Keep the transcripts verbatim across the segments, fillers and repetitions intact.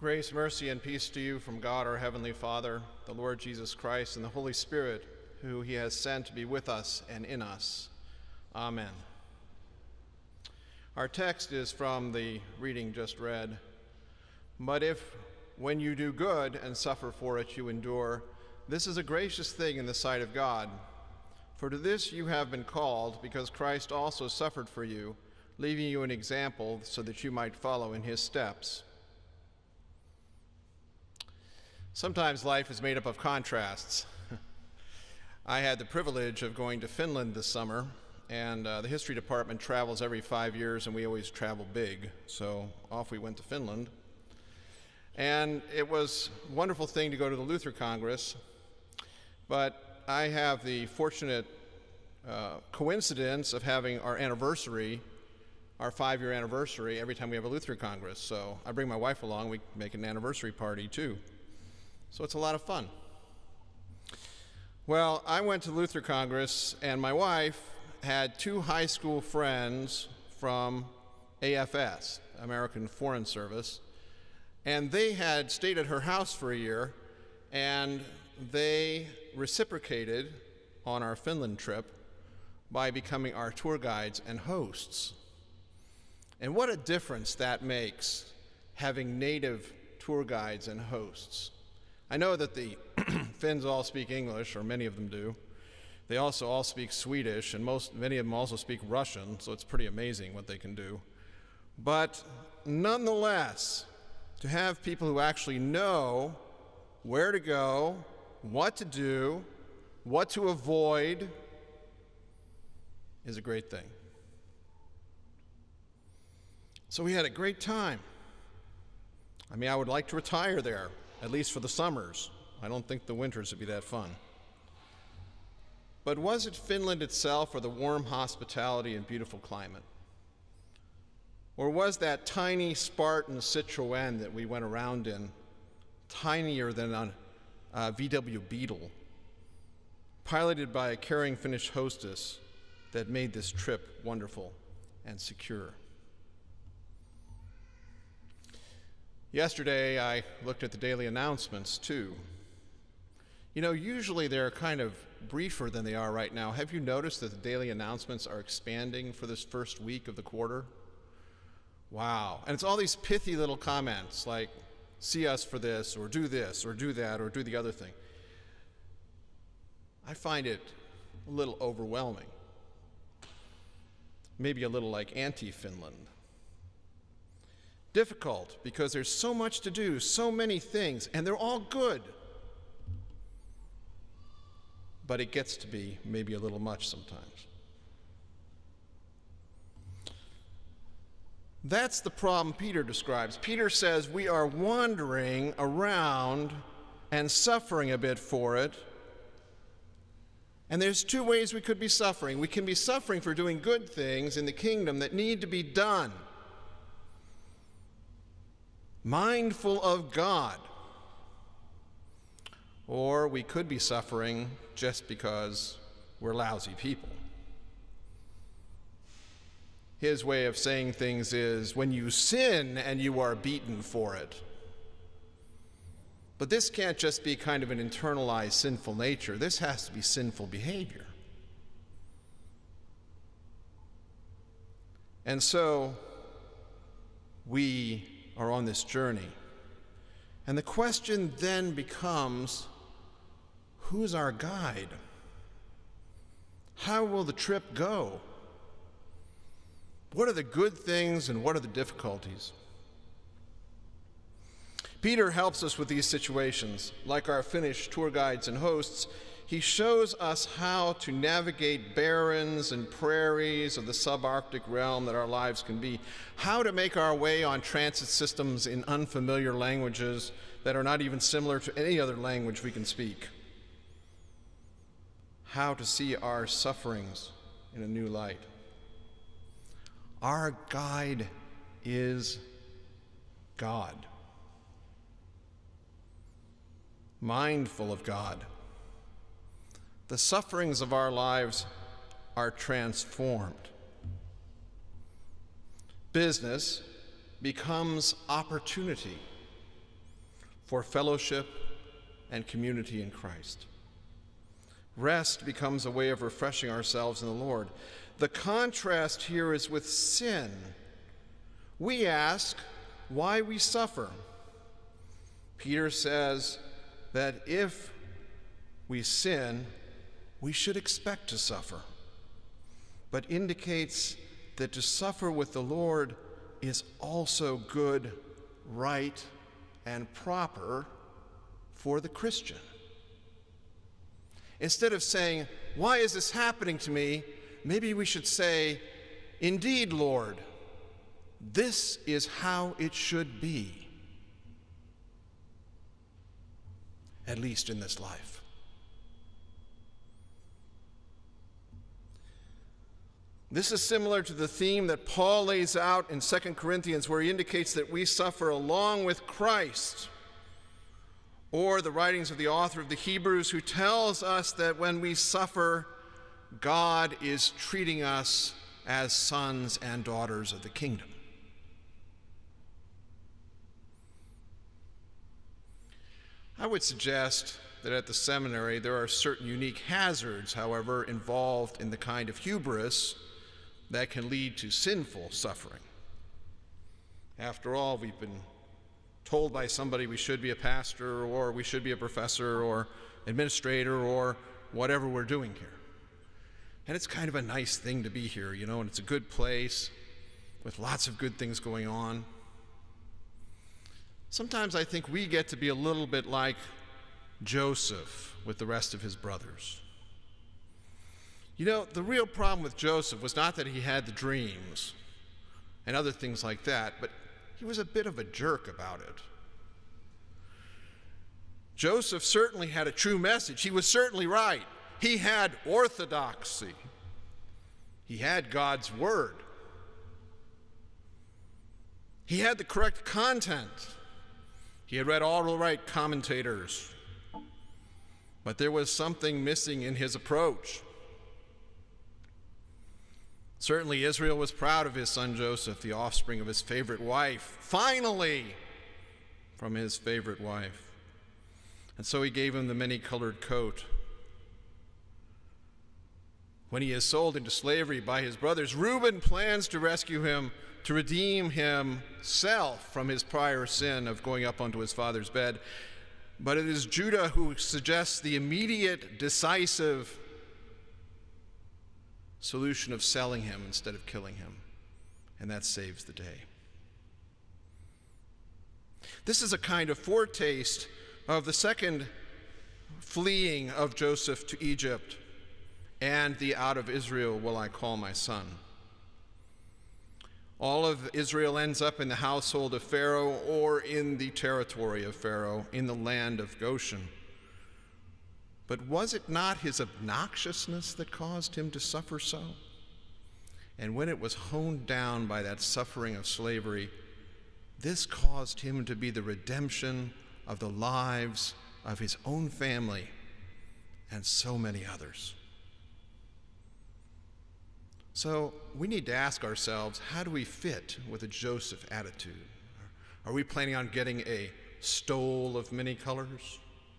Grace, mercy, and peace to you from God our Heavenly Father, the Lord Jesus Christ, and the Holy Spirit, who he has sent to be with us and in us. Amen. Our text is from the reading just read. But if, when you do good and suffer for it, you endure, this is a gracious thing in the sight of God. For to this you have been called, because Christ also suffered for you, leaving you an example so that you might follow in his steps. Sometimes life is made up of contrasts. I had the privilege of going to Finland this summer, and uh, the history department travels every five years, and we always travel big, so off we went to Finland. And it was a wonderful thing to go to the Luther Congress, but I have the fortunate uh, coincidence of having our anniversary, our five-year anniversary, every time we have a Luther Congress. So I bring my wife along, we make an anniversary party too. So it's a lot of fun. Well, I went to Luther Congress, and my wife had two high school friends from A F S, American Foreign Service, and they had stayed at her house for a year, and they reciprocated on our Finland trip by becoming our tour guides and hosts. And what a difference that makes, having native tour guides and hosts. I know that the Finns all speak English, or many of them do. They also all speak Swedish, and most, many of them also speak Russian, so it's pretty amazing what they can do. But nonetheless, to have people who actually know where to go, what to do, what to avoid, is a great thing. So we had a great time. I mean, I would like to retire there, at least for the summers. I don't think the winters would be that fun. But was it Finland itself, or the warm hospitality and beautiful climate? Or was that tiny Spartan Citroën that we went around in tinier than a, a V W Beetle, piloted by a caring Finnish hostess, that made this trip wonderful and secure? Yesterday, I looked at the daily announcements, too. You know, usually they're kind of briefer than they are right now. Have you noticed that the daily announcements are expanding for this first week of the quarter? Wow. And it's all these pithy little comments like, see us for this, or do this, or do that, or do the other thing. I find it a little overwhelming. Maybe a little like anti-Finland. Difficult, because there's so much to do, so many things, and they're all good. But it gets to be maybe a little much sometimes. That's the problem Peter describes. Peter says we are wandering around and suffering a bit for it. And there's two ways we could be suffering. We can be suffering for doing good things in the kingdom that need to be done, mindful of God. Or we could be suffering just because we're lousy people. His way of saying things is, when you sin and you are beaten for it. But this can't just be kind of an internalized sinful nature. This has to be sinful behavior. And so we are on this journey. And the question then becomes, who's our guide? How will the trip go? What are the good things and what are the difficulties? Peter helps us with these situations. Like our Finnish tour guides and hosts, he shows us how to navigate barrens and prairies of the subarctic realm that our lives can be, how to make our way on transit systems in unfamiliar languages that are not even similar to any other language we can speak, how to see our sufferings in a new light. Our guide is God. Mindful of God. The sufferings of our lives are transformed. Business becomes opportunity. for fellowship and community in Christ. Rest becomes a way of refreshing ourselves in the Lord. The contrast here is with sin. We ask why we suffer. Peter says that if we sin, we should expect to suffer, but indicates that to suffer with the Lord is also good, right, and proper for the Christian. Instead of saying, why is this happening to me? Maybe we should say, indeed, Lord, this is how it should be, at least in this life. This is similar to the theme that Paul lays out in Second Corinthians, where he indicates that we suffer along with Christ, or the writings of the author of the Hebrews, who tells us that when we suffer, God is treating us as sons and daughters of the kingdom. I would suggest that at the seminary there are certain unique hazards, however, involved in the kind of hubris that can lead to sinful suffering. After all, we've been told by somebody we should be a pastor, or we should be a professor, or administrator, or whatever we're doing here. And it's kind of a nice thing to be here, you know, and it's a good place with lots of good things going on. Sometimes I think we get to be a little bit like Joseph with the rest of his brothers. You know, the real problem with Joseph was not that he had the dreams and other things like that, but he was a bit of a jerk about it. Joseph certainly had a true message. He was certainly right. He had orthodoxy. He had God's word. He had the correct content. He had read all the right commentators. But there was something missing in his approach. Certainly, Israel was proud of his son Joseph, the offspring of his favorite wife, finally from his favorite wife. And so he gave him the many-colored coat. When he is sold into slavery by his brothers, Reuben plans to rescue him, to redeem himself from his prior sin of going up onto his father's bed. But it is Judah who suggests the immediate, decisive solution of selling him instead of killing him, and that saves the day. This is a kind of foretaste of the second fleeing of Joseph to Egypt, and the out of Israel will I call my son. All of Israel ends up in the household of Pharaoh or in the territory of Pharaoh, in the land of Goshen. But was it not his obnoxiousness that caused him to suffer so? And when it was honed down by that suffering of slavery, this caused him to be the redemption of the lives of his own family and so many others. So we need to ask ourselves, how do we fit with a Joseph attitude? Are we planning on getting a stole of many colors?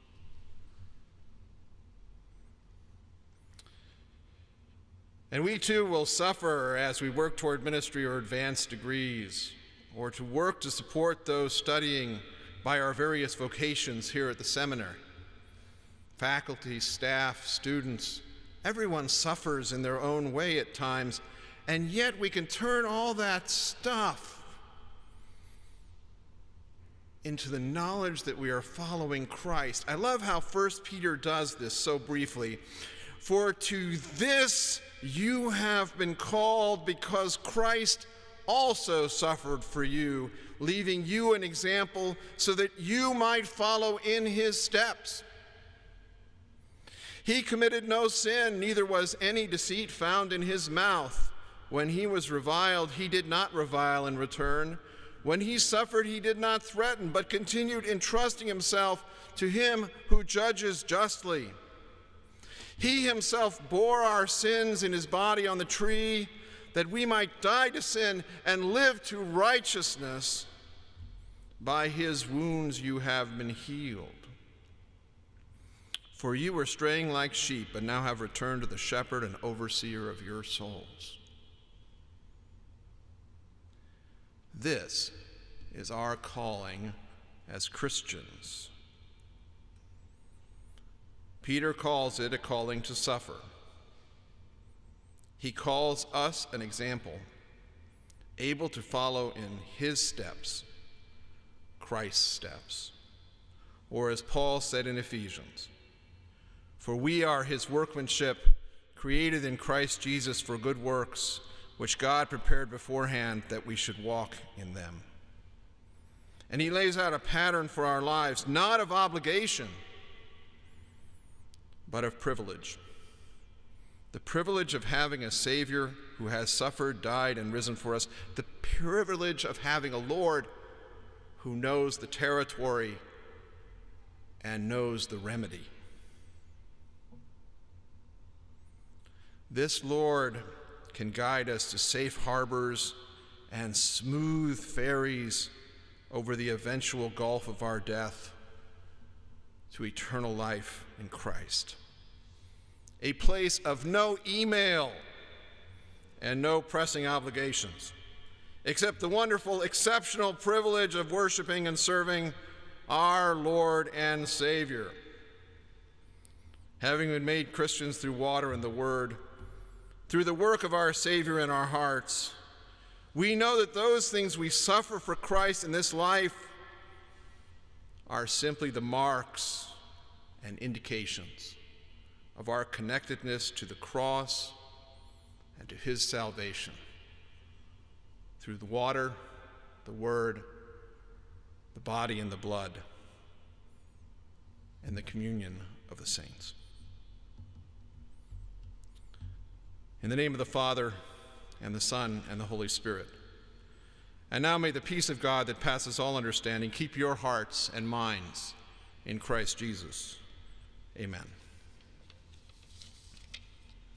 And we too will suffer as we work toward ministry or advanced degrees, or to work to support those studying by our various vocations here at the seminary. Faculty, staff, students, everyone suffers in their own way at times, and yet we can turn all that stuff into the knowledge that we are following Christ. I love how First Peter does this so briefly. For to this you have been called, because Christ also suffered for you, leaving you an example so that you might follow in his steps. He committed no sin, neither was any deceit found in his mouth. When he was reviled, he did not revile in return. When he suffered, he did not threaten, but continued entrusting himself to him who judges justly. He himself bore our sins in his body on the tree, that we might die to sin and live to righteousness. By his wounds you have been healed. For you were straying like sheep, but now have returned to the shepherd and overseer of your souls. This is our calling as Christians. Peter calls it a calling to suffer. He calls us an example, able to follow in his steps, Christ's steps. Or as Paul said in Ephesians, for we are his workmanship, created in Christ Jesus for good works, which God prepared beforehand that we should walk in them. And he lays out a pattern for our lives, not of obligation, but of privilege. The privilege of having a Savior who has suffered, died, and risen for us. The privilege of having a Lord who knows the territory and knows the remedy. This Lord can guide us to safe harbors and smooth ferries over the eventual gulf of our death to eternal life in Christ. A place of no email and no pressing obligations, except the wonderful, exceptional privilege of worshiping and serving our Lord and Savior. Having been made Christians through water and the Word, through the work of our Savior in our hearts, we know that those things we suffer for Christ in this life are simply the marks and indications of our connectedness to the cross and to his salvation through the water, the Word, the body and the blood, and the communion of the saints. In the name of the Father, and the Son, and the Holy Spirit. And now may the peace of God that passes all understanding keep your hearts and minds in Christ Jesus. Amen.